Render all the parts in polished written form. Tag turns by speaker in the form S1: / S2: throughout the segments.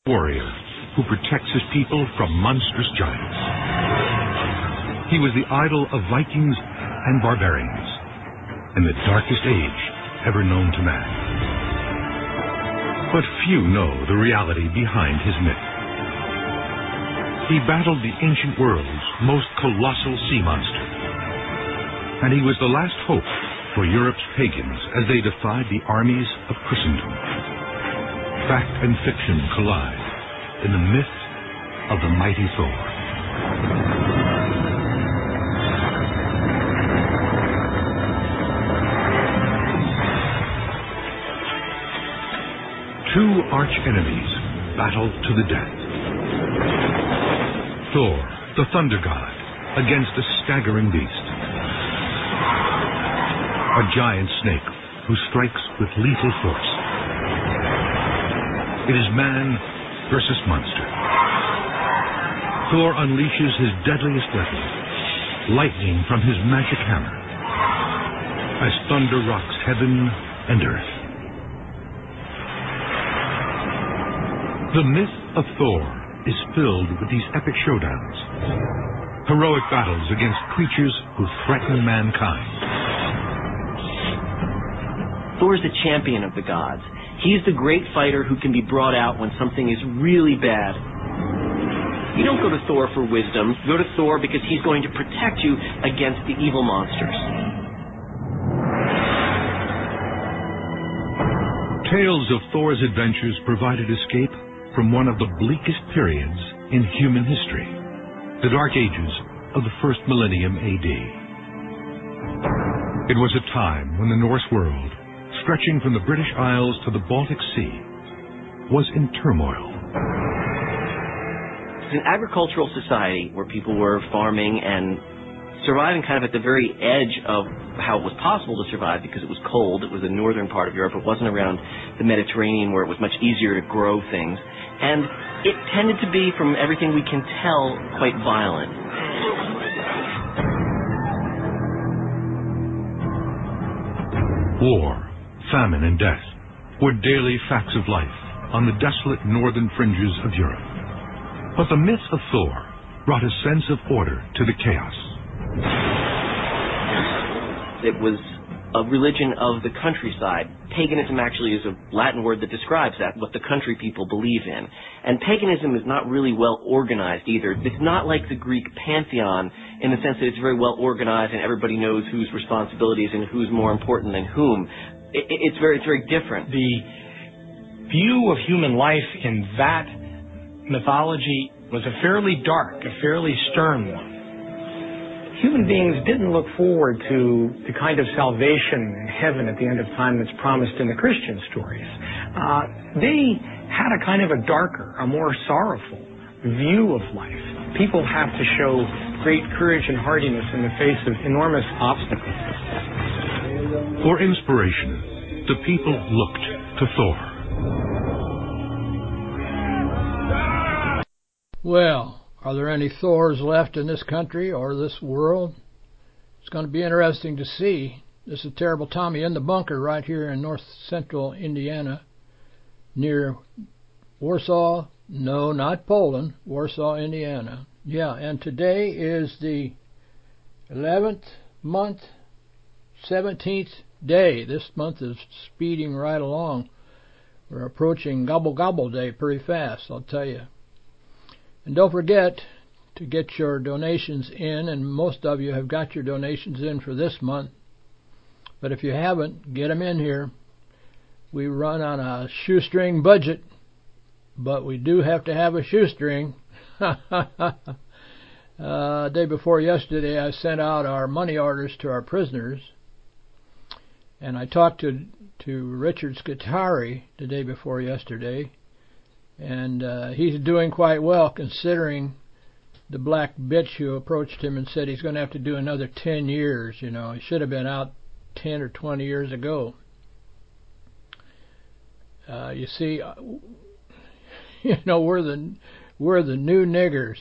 S1: warrior who protects his people from monstrous giants. He was the idol of Vikings and barbarians in the darkest age ever known to man. But few know the reality behind his myth. He battled the ancient world's most colossal sea monster, and he was the last hope for Europe's pagans as they defied the armies of Christendom. Fact and fiction collide in the myth of the mighty Thor. Two arch-enemies battle to the death. Thor, the thunder god, against a staggering beast. A giant snake who strikes with lethal force. It is man versus monster. Thor unleashes his deadliest weapon, lightning from his magic hammer, as thunder rocks heaven and earth. The myth of Thor is filled with these epic showdowns, heroic battles against creatures who threaten mankind.
S2: Thor's the champion of the gods. He's the great fighter who can be brought out when something is really bad. You don't go to Thor for wisdom. You go to Thor because he's going to protect you against the evil monsters.
S1: Tales of Thor's adventures provided escape from one of the bleakest periods in human history, the Dark Ages of the first millennium AD. It was a time when the Norse world, stretching from the British Isles to the Baltic Sea, was in turmoil.
S2: It's an agricultural society where people were farming and surviving kind of at the very edge of how it was possible to survive because it was cold. It was the northern part of Europe. It wasn't around the Mediterranean where it was much easier to grow things. And it tended to be, from everything we can tell, quite violent.
S1: War, famine, and death were daily facts of life on the desolate northern fringes of Europe. But the myth of Thor brought a sense of order to the chaos.
S2: It was a religion of the countryside. Paganism actually is a Latin word that describes that, what the country people believe in. And paganism is not really well organized either. It's not like the Greek pantheon in the sense that it's very well organized and everybody knows whose responsibilities and who's more important than whom. It's very different.
S3: The view of human life in that mythology was a fairly dark, a fairly stern one. Human beings didn't look forward to the kind of salvation in heaven at the end of time that's promised in the Christian stories. They had a kind of a darker, a more sorrowful view of life. People have to show great courage and hardiness in the face of enormous obstacles.
S1: For inspiration, the people looked to Thor.
S4: Well, are there any Thors left in this country or this world? It's going to be interesting to see. This is Terrible Tommy in the bunker right here in north central Indiana, near Warsaw. No, not Poland. Warsaw, Indiana. Yeah, and today is the 11th month, 17th day. This month is speeding right along. We're approaching Gobble Gobble Day pretty fast, I'll tell you. And don't forget to get your donations in, and most of you have got your donations in for this month. But if you haven't, get them in here. We run on a shoestring budget, but we do have to have a shoestring. Day before yesterday, I sent out our money orders to our prisoners, and I talked to Richard Scutari the day before yesterday, and he's doing quite well considering the black bitch who approached him and said he's going to have to do another 10 years. You know, he should have been out 10 or 20 years ago. You see, you know, we're the new niggers.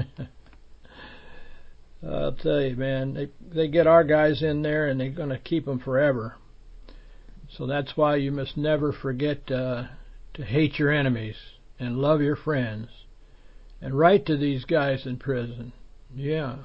S4: I'll tell you, man, they get our guys in there and they're going to keep them forever. So that's why you must never forget to hate your enemies. and love your friends. And write to these guys in prison. Yeah.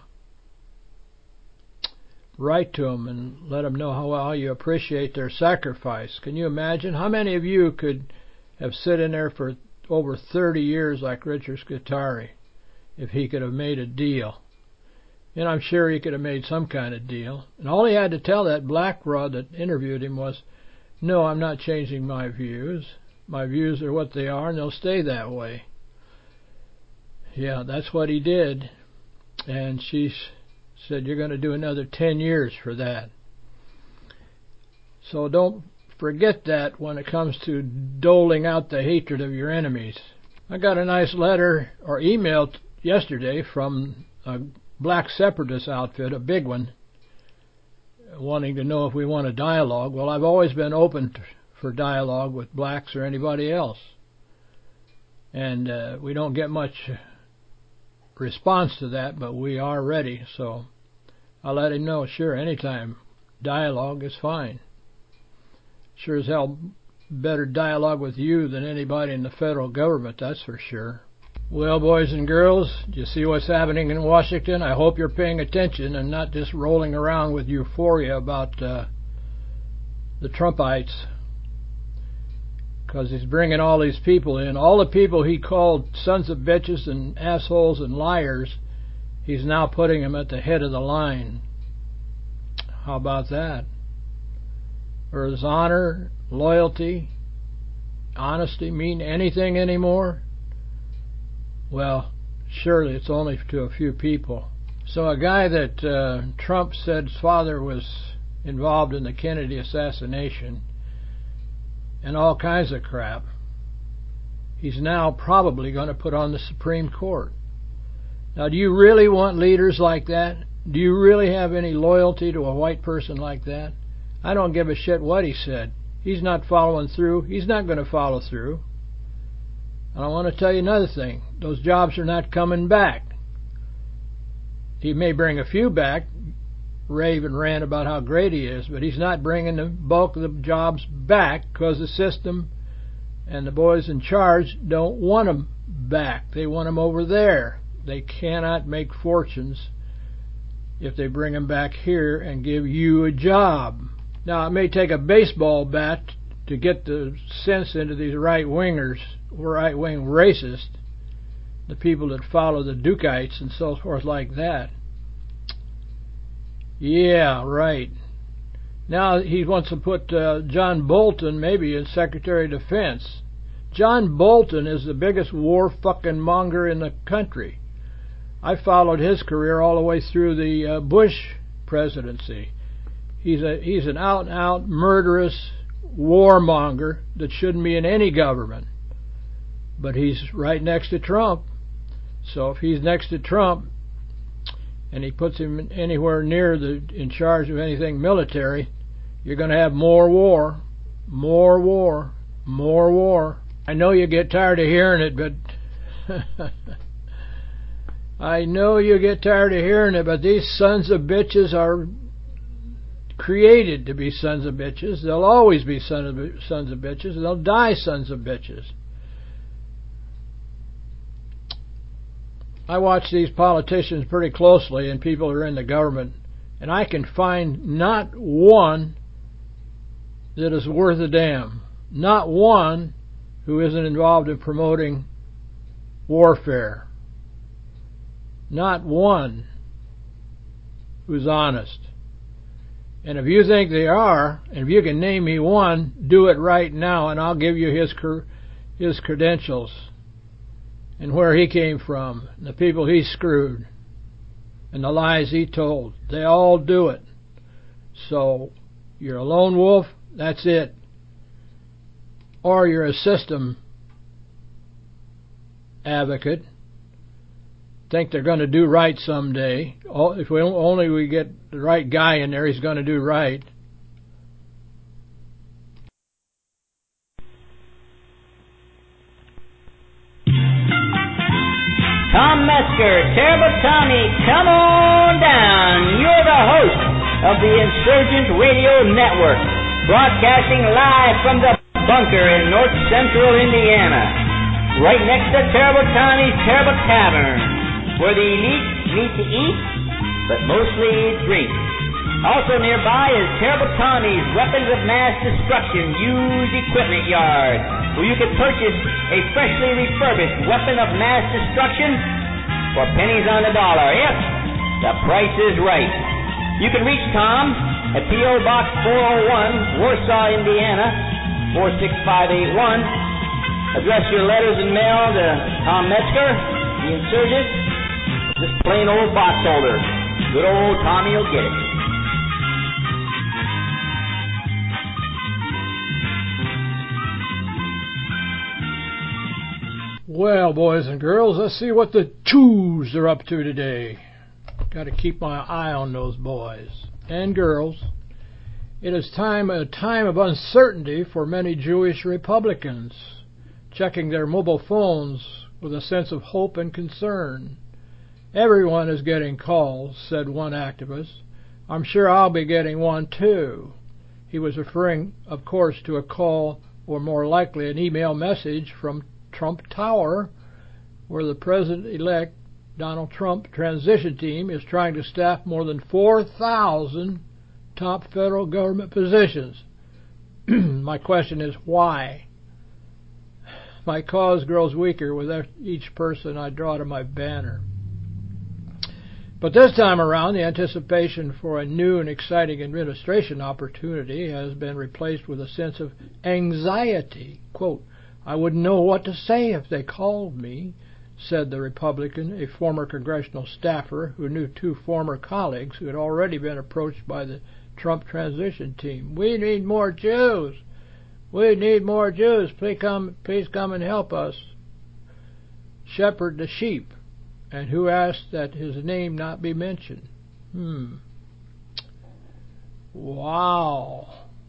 S4: Write to them and let them know how you appreciate their sacrifice. Can you imagine? How many of you could have sit in there for over 30 years like Richard Scutari if he could have made a deal? And I'm sure he could have made some kind of deal. And all he had to tell that black rod that interviewed him was, no, I'm not changing my views. My views are what they are, and they'll stay that way. Yeah, that's what he did. And she said, you're going to do another 10 years for that. So don't forget that when it comes to doling out the hatred of your enemies. I got a nice letter or email yesterday from a black separatist outfit, a big one, wanting to know if we want a dialogue. Well, I've always been open for dialogue with blacks or anybody else. And we don't get much response to that, but we are ready, so I'll let him know, sure, anytime. Dialogue is fine. Sure as hell better dialogue with you than anybody in the federal government, that's for sure. Well, boys and girls, do you see what's happening in Washington? I hope you're paying attention and not just rolling around with euphoria about the Trumpites, because he's bringing all these people in. All the people he called sons of bitches and assholes and liars, he's now putting them at the head of the line. How about that? Or does honor, loyalty, honesty mean anything anymore? Well, surely it's only to a few people. So a guy that Trump said's father was involved in the Kennedy assassination and all kinds of crap, he's now probably going to put on the Supreme Court. Now, do you really want leaders like that? Do you really have any loyalty to a white person like that? I don't give a shit what he said. He's not following through. He's not going to follow through. And I want to tell you another thing. Those jobs are not coming back. He may bring a few back, rave and rant about how great he is, but he's not bringing the bulk of the jobs back because the system and the boys in charge don't want them back. They want them over there. They cannot make fortunes if they bring them back here and give you a job. Now, it may take a baseball bat to get the sense into these right-wingers, right-wing racists, the people that follow the Dukeites and so forth like that. Yeah, right. Now he wants to put John Bolton maybe as Secretary of Defense. John Bolton is the biggest war fucking monger in the country. I followed his career all the way through the Bush presidency. He's an out-and-out murderous warmonger that shouldn't be in any government. But he's right next to Trump. So if he's next to Trump and he puts him anywhere near in charge of anything military, you're going to have more war, more war, more war. I know you get tired of hearing it, but I know you get tired of hearing it, but these sons of bitches are created to be sons of bitches. They'll always be sons of bitches. They'll die sons of bitches. I watch these politicians pretty closely and people who are in the government, and I can find not one that is worth a damn. Not one who isn't involved in promoting warfare. Not one who's honest. And if you think they are, and if you can name me one, do it right now, and I'll give you his credentials and where he came from, and the people he screwed, and the lies he told. They all do it. So you're a lone wolf, that's it. Or you're a system advocate, think they're going to do right someday. If we get the right guy in there, he's going to do right.
S5: Tom Metzger, Terrible Tommy, come on down. You're the host of the Insurgent Radio Network, broadcasting live from the bunker in north central Indiana. right next to Terrible Tommy's Terrible Tavern, where the elite meet to eat, but mostly drink. Also nearby is Terrible Tommy's Weapons of Mass Destruction Used Equipment Yard, where you can purchase a freshly refurbished weapon of mass destruction for pennies on the dollar, if the price is right. You can reach Tom at P.O. Box 401, Warsaw, Indiana, 46581. Address your letters and mail to Tom Metzger, the insurgent, just plain old box holder. Good old Tommy will get it.
S4: Well, boys and girls, let's see what the Jews are up to today. Got to keep my eye on those boys and girls. It is a time of uncertainty for many Jewish Republicans, checking their mobile phones with a sense of hope and concern. Everyone is getting calls, said one activist. I'm sure I'll be getting one too. He was referring, of course, to a call, or more likely an email message from Trump Tower, where the President-elect Donald Trump transition team is trying to staff more than 4,000 top federal government positions. My question is, why? My cause grows weaker with each person I draw to my banner. But this time around, the anticipation for a new and exciting administration opportunity has been replaced with a sense of anxiety. Quote, I wouldn't know what to say if they called me, said the Republican, a former congressional staffer who knew two former colleagues who had already been approached by the Trump transition team. We need more Jews. We need more Jews. Please come and help us shepherd the sheep. And who asked that his name not be mentioned? Wow.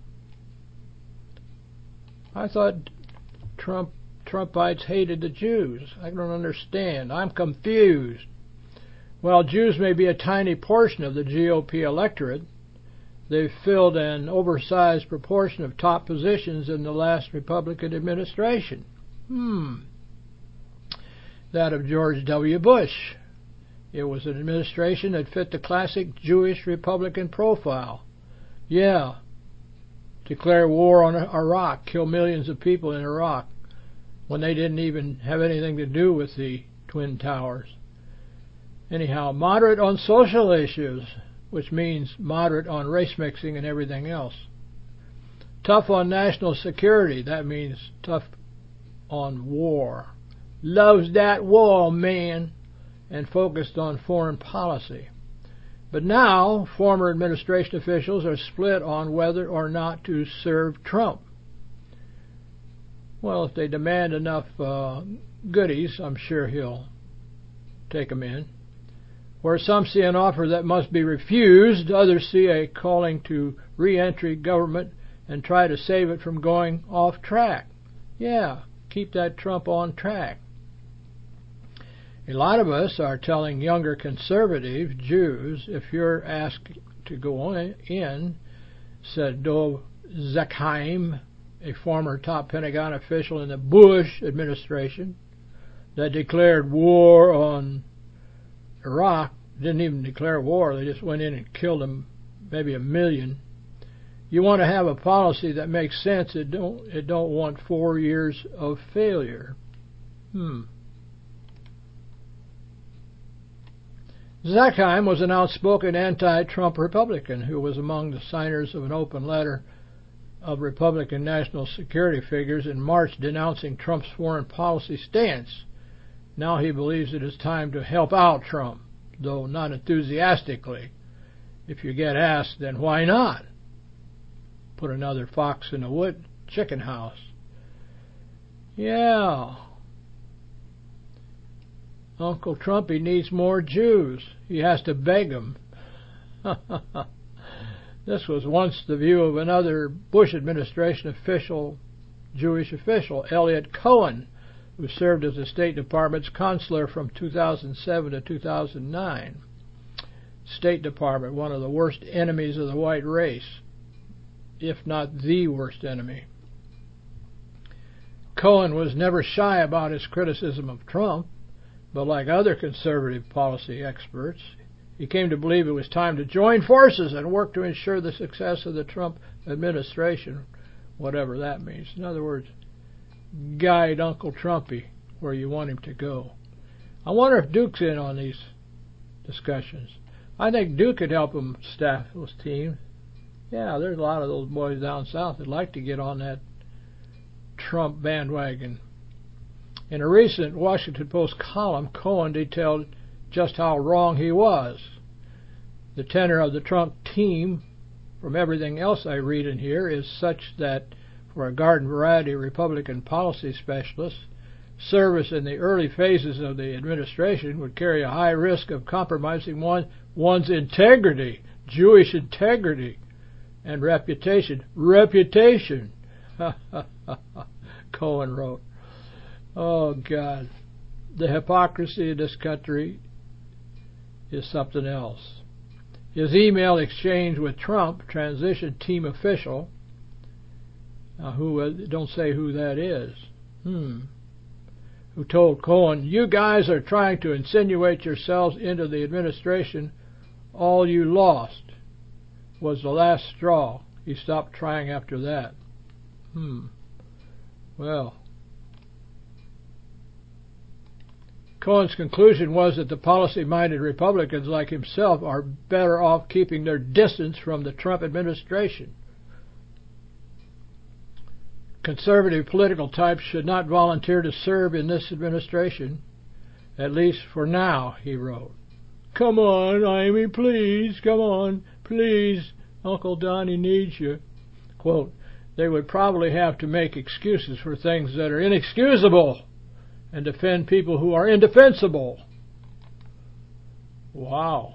S4: I thought Trumpites hated the Jews. I don't understand. I'm confused. While Jews may be a tiny portion of the GOP electorate, they've filled an oversized proportion of top positions in the last Republican administration. That of George W. Bush. It was an administration that fit the classic Jewish Republican profile. Yeah, declare war on Iraq, kill millions of people in Iraq, when they didn't even have anything to do with the Twin Towers. Anyhow, moderate on social issues, which means moderate on race mixing and everything else. Tough on national security, that means tough on war. Loves that war, man, and focused on foreign policy. But now, former administration officials are split on whether or not to serve Trump. Well, if they demand enough goodies, I'm sure he'll take them in. Where some see an offer that must be refused, others see a calling to re-entry government and try to save it from going off track. Yeah, keep that Trump on track. A lot of us are telling younger conservative Jews, if you're asked to go in, said Dov Zakheim, a former top Pentagon official in the Bush administration that declared war on Iraq. Didn't even declare war, they just went in and killed them, maybe 1 million. You want to have a policy that makes sense. It don't want 4 years of failure. Zakheim was an outspoken anti-Trump Republican who was among the signers of an open letter of Republican national security figures in March denouncing Trump's foreign policy stance. Now he believes it is time to help out Trump, though not enthusiastically. If you get asked, then why not? Put another fox in the chicken house. Yeah. Uncle Trumpy needs more Jews. He has to beg them. This was once the view of another Bush administration Jewish official, Elliot Cohen, who served as the State Department's consular from 2007 to 2009. State Department, one of the worst enemies of the white race, if not the worst enemy. Cohen was never shy about his criticism of Trump, but like other conservative policy experts, he came to believe it was time to join forces and work to ensure the success of the Trump administration, whatever that means. In other words, guide Uncle Trumpy where you want him to go. I wonder if Duke's in on these discussions. I think Duke could help him staff those teams. Yeah, there's a lot of those boys down south that like to get on that Trump bandwagon. In a recent Washington Post column, Cohen detailed just how wrong he was. The tenor of the Trump team, from everything else I read in here, is such that for a garden variety Republican policy specialist, service in the early phases of the administration would carry a high risk of compromising one's integrity, Jewish integrity, and reputation. Reputation, Cohen wrote. Oh, God. The hypocrisy in this country is something else. His email exchange with Trump, transition team official, who don't say who that is, who told Cohen, "You guys are trying to insinuate yourselves into the administration. All you lost," was the last straw. He stopped trying after that. Well, Cohen's conclusion was that the policy-minded Republicans like himself are better off keeping their distance from the Trump administration. Conservative political types should not volunteer to serve in this administration, at least for now, he wrote. Come on, Amy, please, come on, please, Uncle Donnie needs you. Quote, they would probably have to make excuses for things that are inexcusable and defend people who are indefensible. Wow.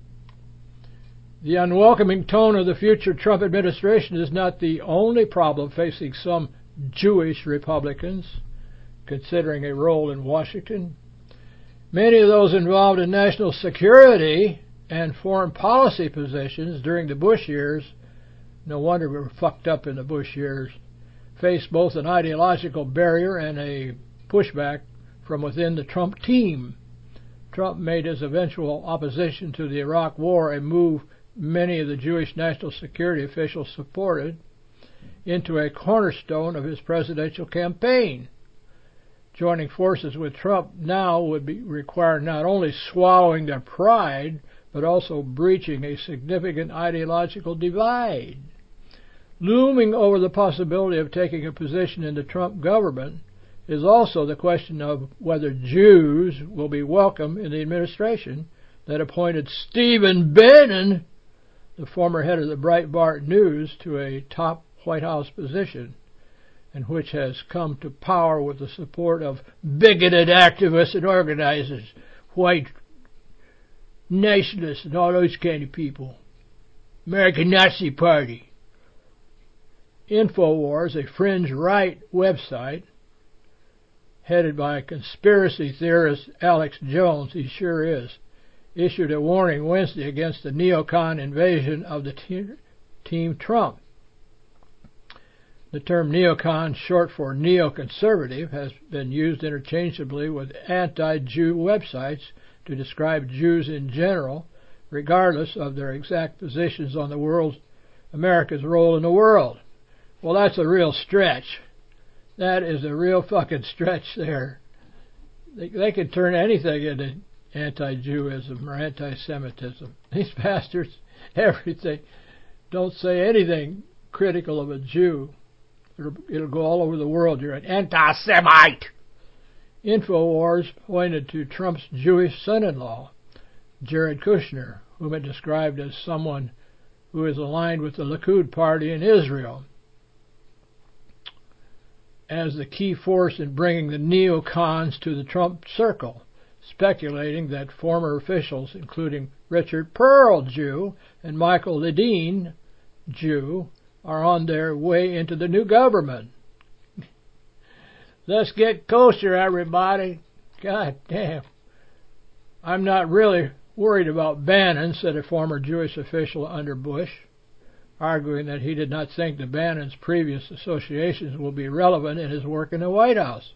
S4: The unwelcoming tone of the future Trump administration is not the only problem facing some Jewish Republicans considering a role in Washington. Many of those involved in national security and foreign policy positions during the Bush years, no wonder we were fucked up in the Bush years, faced both an ideological barrier and a pushback from within the Trump team. Trump made his eventual opposition to the Iraq War a move many of the Jewish national security officials supported into a cornerstone of his presidential campaign. Joining forces with Trump now would require not only swallowing their pride, but also breaching a significant ideological divide. Looming over the possibility of taking a position in the Trump government is also the question of whether Jews will be welcome in the administration that appointed Stephen Bannon, the former head of the Breitbart News, to a top White House position, and which has come to power with the support of bigoted activists and organizers, white nationalists, and all those kind of people. American Nazi Party. InfoWars, a fringe right website headed by conspiracy theorist Alex Jones, he sure is, issued a warning Wednesday against the neocon invasion of the Team Trump. The term neocon, short for neoconservative, has been used interchangeably with anti-Jew websites to describe Jews in general, regardless of their exact positions on America's role in the world. Well, that's a real stretch. That is a real fucking stretch there. They can turn anything into anti-Jewism or anti-Semitism. These bastards, everything. Don't say anything critical of a Jew. It'll go all over the world. You're an anti-Semite. InfoWars pointed to Trump's Jewish son-in-law, Jared Kushner, whom it described as someone who is aligned with the Likud party in Israel, as the key force in bringing the neocons to the Trump circle, speculating that former officials, including Richard Pearl, Jew, and Michael Ledeen, Jew, are on their way into the new government. Let's get kosher, everybody. God damn. I'm not really worried about Bannon, said a former Jewish official under Bush. arguing that he did not think that Bannon's previous associations will be relevant in his work in the White House.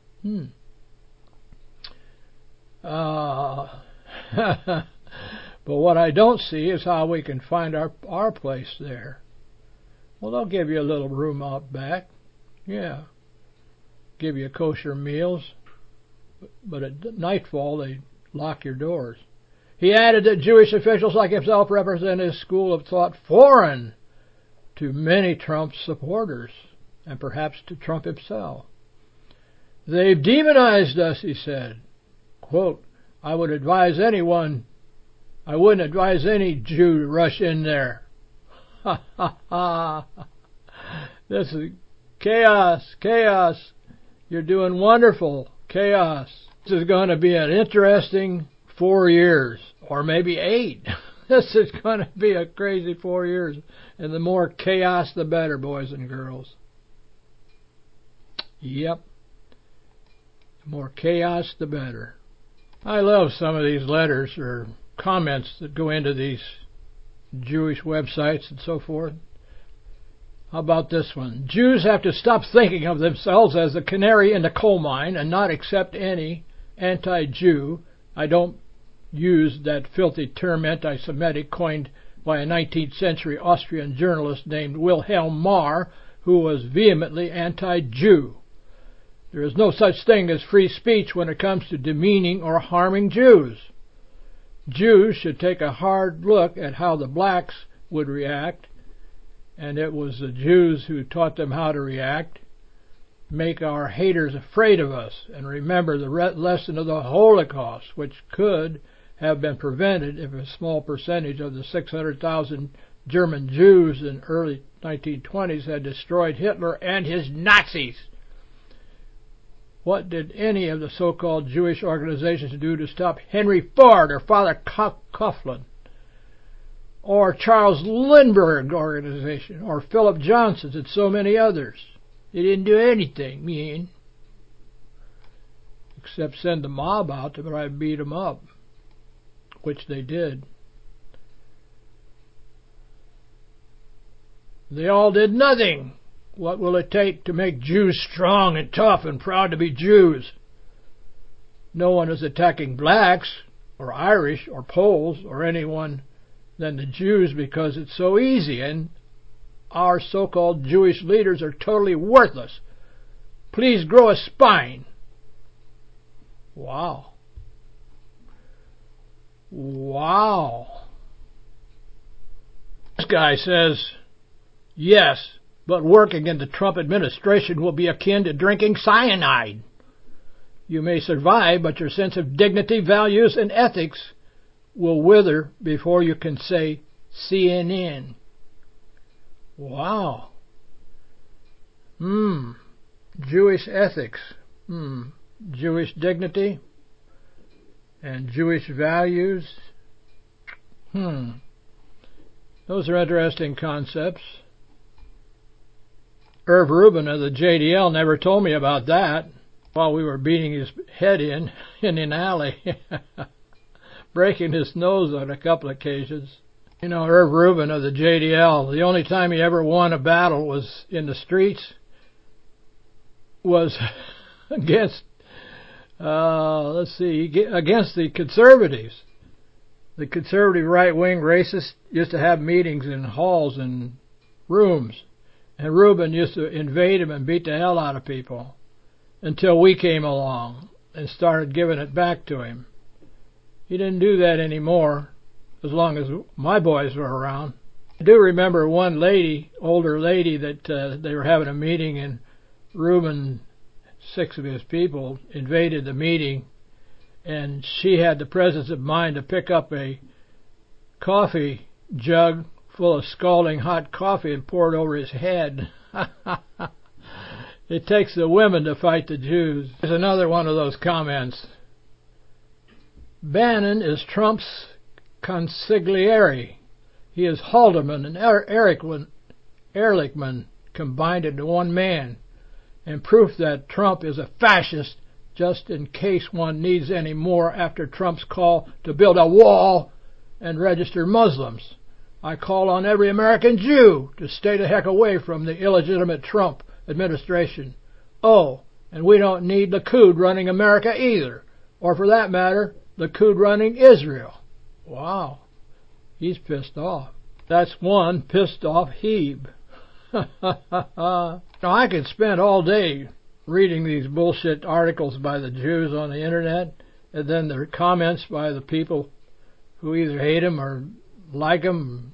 S4: But what I don't see is how we can find our place there. Well, they'll give you a little room out back. Yeah. Give you kosher meals. But at nightfall, they lock your doors. He added that Jewish officials like himself represent his school of thought foreign to many Trump supporters, and perhaps to Trump himself. They've demonized us, he said. Quote, I wouldn't advise any Jew to rush in there. Ha ha ha. This is chaos. You're doing wonderful. Chaos. This is going to be an interesting 4 years, or maybe 8. This is going to be a crazy 4 years. And the more chaos, the better, boys and girls. Yep. The more chaos, the better. I love some of these letters or comments that go into these Jewish websites and so forth. How about this one? Jews have to stop thinking of themselves as the canary in the coal mine and not accept any anti-Jew. I don't use that filthy term anti-Semitic coined by a 19th century Austrian journalist named Wilhelm Marr, who was vehemently anti-Jew. There is no such thing as free speech when it comes to demeaning or harming Jews. Jews should take a hard look at how the blacks would react, and it was the Jews who taught them how to react. Make our haters afraid of us, and remember the lesson of the Holocaust, which could have been prevented if a small percentage of the 600,000 German Jews in early 1920s had destroyed Hitler and his Nazis. What did any of the so-called Jewish organizations do to stop Henry Ford or Father Coughlin or Charles Lindbergh organization or Philip Johnson's and so many others? They didn't do anything, mean, except send the mob out to try to beat them up, which they did. They all did nothing. What will it take to make Jews strong and tough and proud to be Jews? No one is attacking blacks or Irish or Poles or anyone than the Jews because it's so easy, and our so-called Jewish leaders are totally worthless. Please grow a spine. Wow. This guy says, yes, but working in the Trump administration will be akin to drinking cyanide. You may survive, but your sense of dignity, values, and ethics will wither before you can say CNN. Wow. Jewish ethics. Jewish dignity and Jewish values. Those are interesting concepts. Irv Rubin of the JDL never told me about that while we were beating his head in an alley, breaking his nose on a couple of occasions. You know, Irv Rubin of the JDL, the only time he ever won a battle was in the streets, was against, against the conservatives. The conservative right-wing racists used to have meetings in halls and rooms, and Rubin used to invade them and beat the hell out of people until we came along and started giving it back to him. He didn't do that anymore as long as my boys were around. I do remember one lady, older lady, that they were having a meeting, and Rubin, 6 of his people, invaded the meeting, and she had the presence of mind to pick up a coffee jug full of scalding hot coffee and pour it over his head. It takes the women to fight the Jews. There's another one of those comments. Bannon is Trump's consigliere. He is Haldeman and Ehrlichman combined into one man, and proof that Trump is a fascist, just in case one needs any more after Trump's call to build a wall and register Muslims. I call on every American Jew to stay the heck away from the illegitimate Trump administration. Oh, and we don't need Likud running America either, or for that matter, Likud running Israel. Wow, he's pissed off. That's one pissed off Hebe. Now, I could spend all day reading these bullshit articles by the Jews on the internet, and then their comments by the people who either hate him or like him.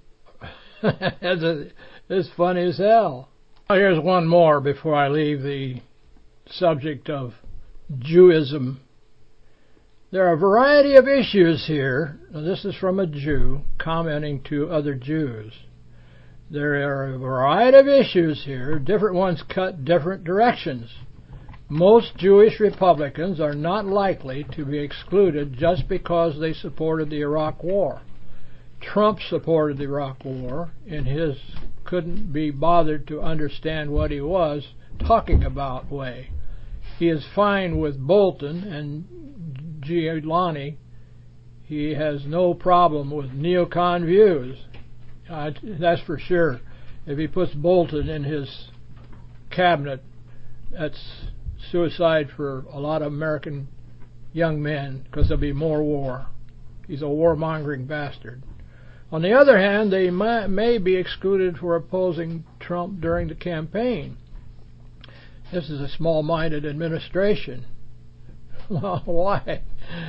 S4: It's funny as hell. Now, here's one more before I leave the subject of Jewism. There are a variety of issues here. Now, this is from a Jew commenting to other Jews. There are a variety of issues here. Different ones cut different directions. Most Jewish Republicans are not likely to be excluded just because they supported the Iraq War. Trump supported the Iraq War in his couldn't be bothered to understand what he was talking about way. He is fine with Bolton and Giuliani. He has no problem with neocon views. That's for sure. If he puts Bolton in his cabinet, that's suicide for a lot of American young men, because there'll be more war. He's a warmongering bastard. On the other hand, they may be excluded for opposing Trump during the campaign. This is a small-minded administration. Well, why?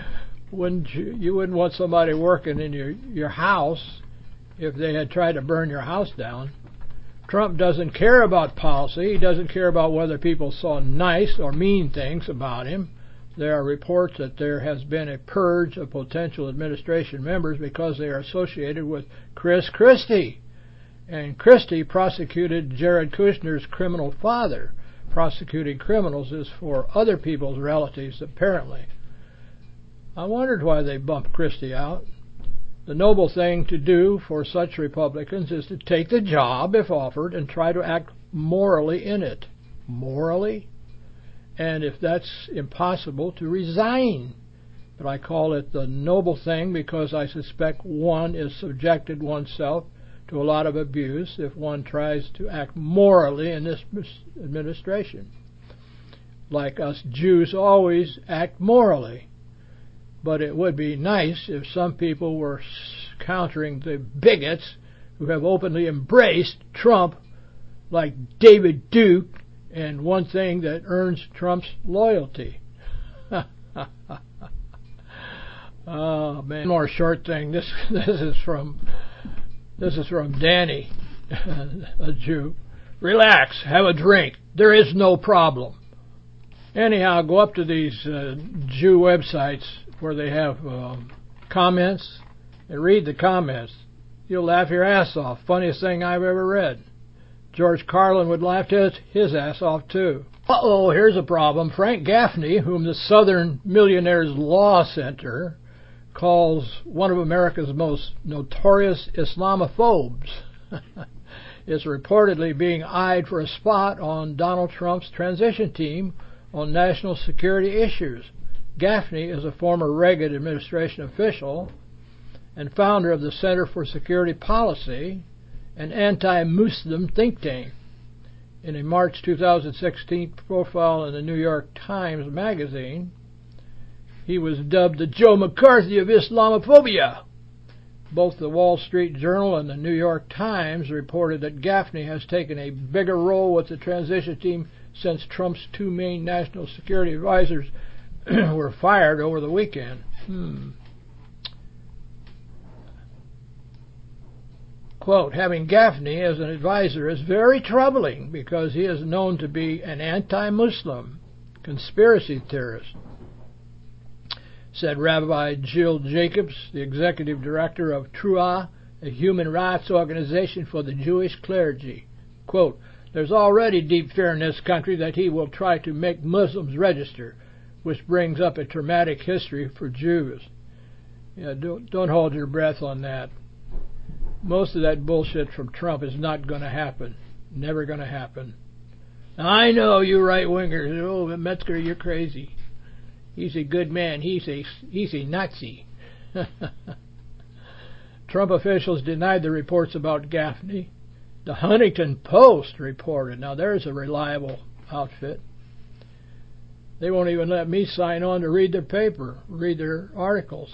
S4: You wouldn't want somebody working in your house if they had tried to burn your house down. Trump doesn't care about policy. He doesn't care about whether people saw nice or mean things about him. There are reports that there has been a purge of potential administration members because they are associated with Chris Christie. And Christie prosecuted Jared Kushner's criminal father. Prosecuting criminals is for other people's relatives, apparently. I wondered why they bumped Christie out. The noble thing to do for such Republicans is to take the job, if offered, and try to act morally in it. Morally? And if that's impossible, to resign. But I call it the noble thing because I suspect one is subjected oneself to a lot of abuse if one tries to act morally in this administration. Like us Jews always act morally. But it would be nice if some people were countering the bigots who have openly embraced Trump, like David Duke, and one thing that earns Trump's loyalty. Oh man! One more short thing. This is from Danny, a Jew. Relax, have a drink. There is no problem. Anyhow, go up to these Jew websites where they have comments and read the comments. You'll laugh your ass off. Funniest thing I've ever read. George Carlin would laugh his ass off too. Uh-oh, here's a problem. Frank Gaffney, whom the Southern Millionaires Law Center calls one of America's most notorious Islamophobes, is reportedly being eyed for a spot on Donald Trump's transition team on national security issues. Gaffney is a former Reagan administration official and founder of the Center for Security Policy, an anti-Muslim think tank. In a March 2016 profile in the New York Times magazine, he was dubbed the Joe McCarthy of Islamophobia. Both the Wall Street Journal and the New York Times reported that Gaffney has taken a bigger role with the transition team since Trump's two main national security advisors were fired over the weekend. Quote, having Gaffney as an advisor is very troubling because he is known to be an anti-Muslim conspiracy theorist, said Rabbi Jill Jacobs, the executive director of Truah, a human rights organization for the Jewish clergy. Quote, there's already deep fear in this country that he will try to make Muslims register, which brings up a traumatic history for Jews. Yeah, don't hold your breath on that. Most of that bullshit from Trump is not going to happen. Never going to happen. Now, I know you right-wingers. Oh, Metzger, you're crazy. He's a good man. He's a Nazi. Trump officials denied the reports about Gaffney. The Huntington Post reported. Now there's a reliable outfit. They won't even let me sign on to read their paper, read their articles.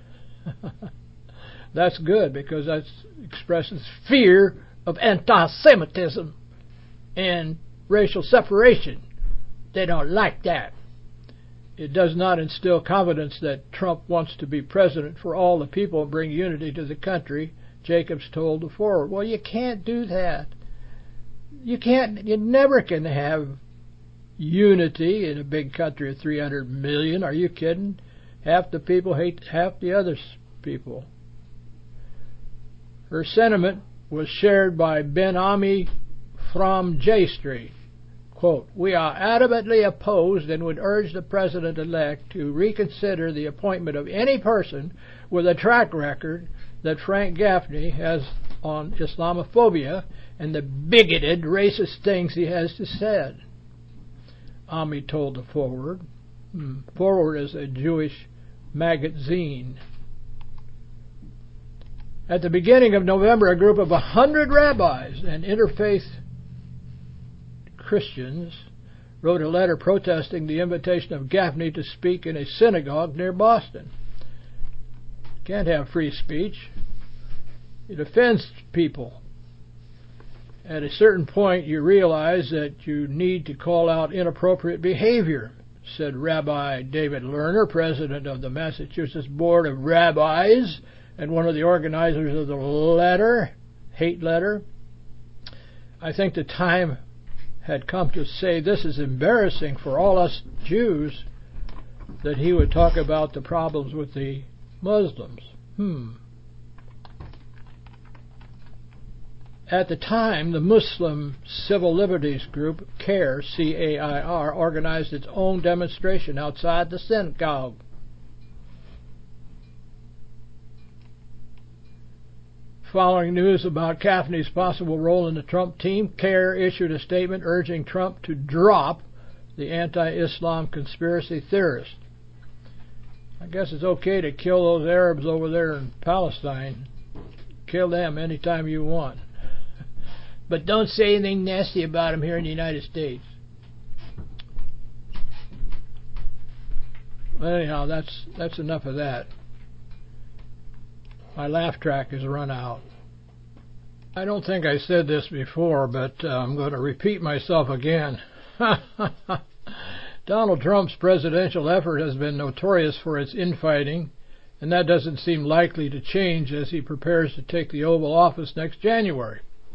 S4: That's good, because that expresses fear of anti-Semitism and racial separation. They don't like that. It does not instill confidence that Trump wants to be president for all the people and bring unity to the country, Jacobs told the Forward. Well, you can't do that. You never can have unity in a big country of 300 million. Are you kidding? Half the people hate half the other people. Her sentiment was shared by Ben Ami from J Street. Quote, "We are adamantly opposed and would urge the President-elect to reconsider the appointment of any person with a track record that Frank Gaffney has on Islamophobia and the bigoted, racist things he has to say," Ami told the Forward. Forward is a Jewish magazine. At the beginning of November, a group of 100 rabbis and interfaith Christians wrote a letter protesting the invitation of Gaffney to speak in a synagogue near Boston. Can't have free speech. It offends people. At a certain point, you realize that you need to call out inappropriate behavior, said Rabbi David Lerner, president of the Massachusetts Board of Rabbis and one of the organizers of the hate letter. I think the time had come to say this is embarrassing for all us Jews, that he would talk about the problems with the Muslims. At the time, the Muslim Civil Liberties Group, CAIR, C-A-I-R, organized its own demonstration outside the synagogue. Following news about Gaffney's possible role in the Trump team, CAIR issued a statement urging Trump to drop the anti-Islam conspiracy theorist. I guess it's okay to kill those Arabs over there in Palestine. Kill them anytime you want. But don't say anything nasty about them here in the United States. Anyhow, that's enough of that. My laugh track has run out. I don't think I said this before, but I'm going to repeat myself again. Donald Trump's presidential effort has been notorious for its infighting, and that doesn't seem likely to change as he prepares to take the Oval Office next January.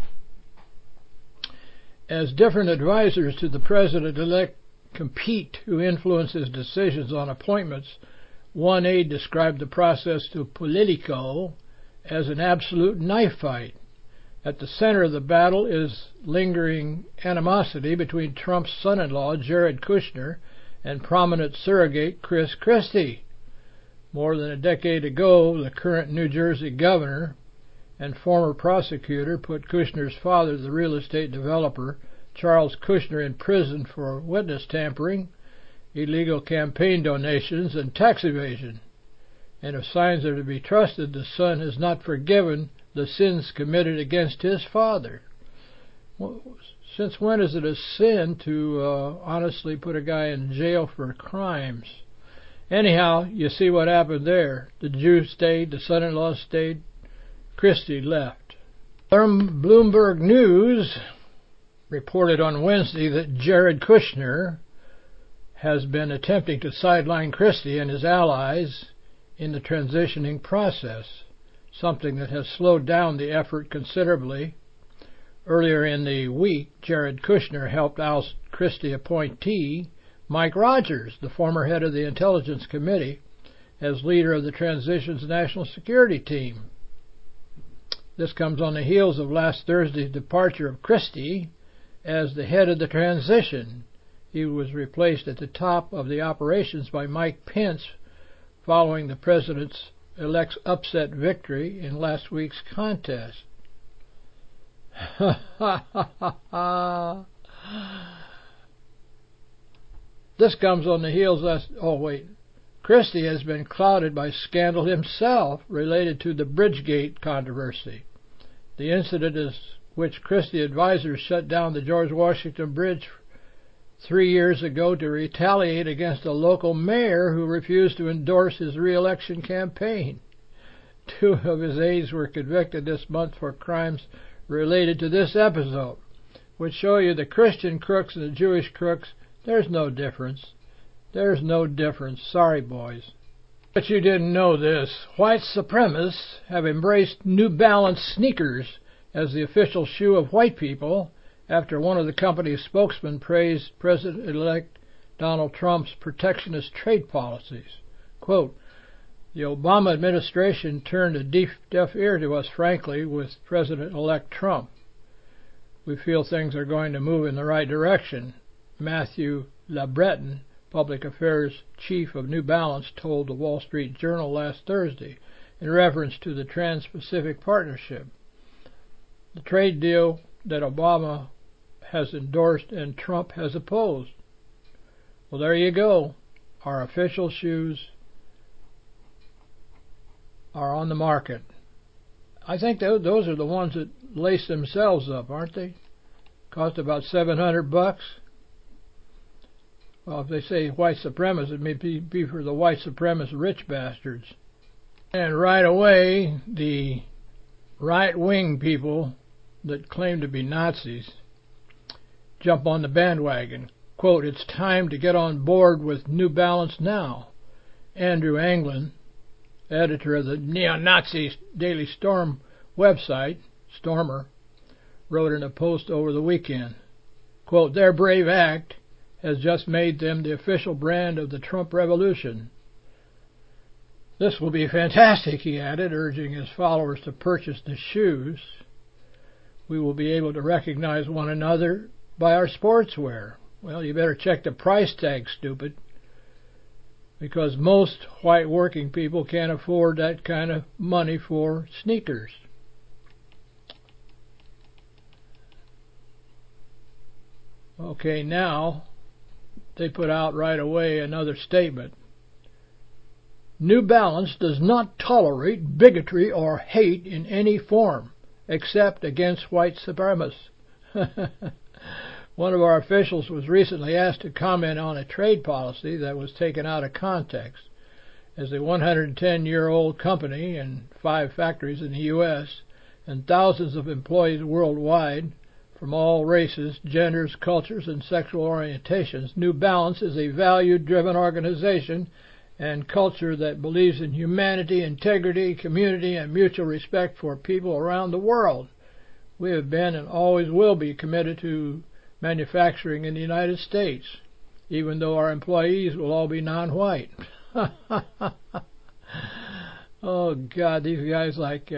S4: As different advisors to the president-elect compete to influence his decisions on appointments, one aide described the process to Politico as an absolute knife fight. At the center of the battle is lingering animosity between Trump's son-in-law, Jared Kushner, and prominent surrogate Chris Christie. More than a decade ago, the current New Jersey governor and former prosecutor put Kushner's father, the real estate developer, Charles Kushner, in prison for witness tampering, illegal campaign donations, and tax evasion. And if signs are to be trusted, the son has not forgiven the sins committed against his father. Well, since when is it a sin to honestly put a guy in jail for crimes? Anyhow, you see what happened there. The Jew stayed, the son-in-law stayed, Christie left. Bloomberg News reported on Wednesday that Jared Kushner has been attempting to sideline Christie and his allies in the transitioning process, something that has slowed down the effort considerably. Earlier in the week, Jared Kushner helped oust Christie appointee Mike Rogers, the former head of the Intelligence Committee, as leader of the transition's national security team. This comes on the heels of last Thursday's departure of Christie as the head of the transition. He was replaced at the top of the operations by Mike Pence following the president's-elect's upset victory in last week's contest. This comes on the heels Christie has been clouded by scandal himself related to the Bridgegate controversy. The incident is which Christie advisors shut down the George Washington Bridge 3 years ago to retaliate against a local mayor who refused to endorse his re-election campaign. 2 of his aides were convicted this month for crimes related to this episode, which show you the Christian crooks and the Jewish crooks, there's no difference. There's no difference. Sorry, boys. But you didn't know this. White supremacists have embraced New Balance sneakers as the official shoe of white people after one of the company's spokesmen praised President-elect Donald Trump's protectionist trade policies. Quote, the Obama administration turned a deaf ear to us, frankly, with President-elect Trump. We feel things are going to move in the right direction, Matthew LaBreton, Public Affairs Chief of New Balance, told the Wall Street Journal last Thursday in reference to the Trans-Pacific Partnership, the trade deal that Obama has endorsed and Trump has opposed. Well, there you go. Our official shoes are on the market. I think those are the ones that lace themselves up, aren't they? Cost about $700. Well, if they say white supremacists, it may be for the white supremacist rich bastards. And right away, the right-wing people that claim to be Nazis jump on the bandwagon. Quote, it's time to get on board with New Balance now. Andrew Anglin, editor of the neo-Nazi Daily Storm website, Stormer, wrote in a post over the weekend, quote, their brave act has just made them the official brand of the Trump revolution. This will be fantastic, he added, urging his followers to purchase the shoes. We will be able to recognize one another by our sportswear. Well, you better check the price tag, stupid, because most white working people can't afford that kind of money for sneakers. Okay, now they put out right away another statement. New Balance does not tolerate bigotry or hate in any form, except against white supremacists. One of our officials was recently asked to comment on a trade policy that was taken out of context. As a 110-year-old company and 5 factories in the U.S. and thousands of employees worldwide from all races, genders, cultures, and sexual orientations, New Balance is a value-driven organization and culture that believes in humanity, integrity, community, and mutual respect for people around the world. We have been and always will be committed to manufacturing in the United States, even though our employees will all be non-white. Oh, God, these guys like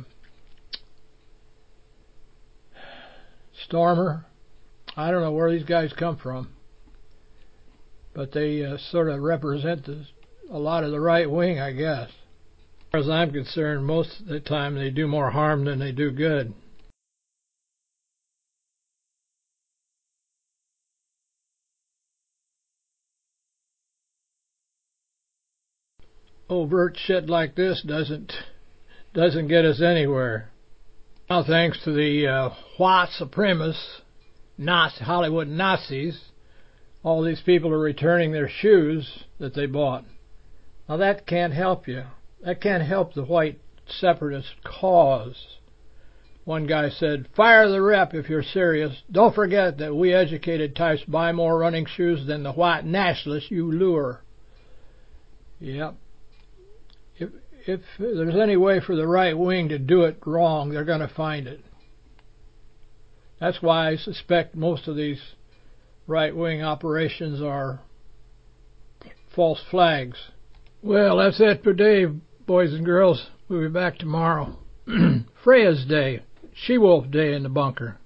S4: Stormer, I don't know where these guys come from, but they sort of represent a lot of the right wing, I guess. As far as I'm concerned, most of the time they do more harm than they do good. Overt shit like this doesn't get us anywhere. Now, thanks to the white supremacists, Hollywood Nazis, all these people are returning their shoes that they bought. Now, that can't help you. That can't help the white separatist cause. One guy said, fire the rep if you're serious. Don't forget that we educated types buy more running shoes than the white nationalists you lure. Yep. If there's any way for the right wing to do it wrong, they're going to find it. That's why I suspect most of these right wing operations are false flags. Well, that's it for today, boys and girls. We'll be back tomorrow. Freya's Day, She-Wolf Day in the bunker.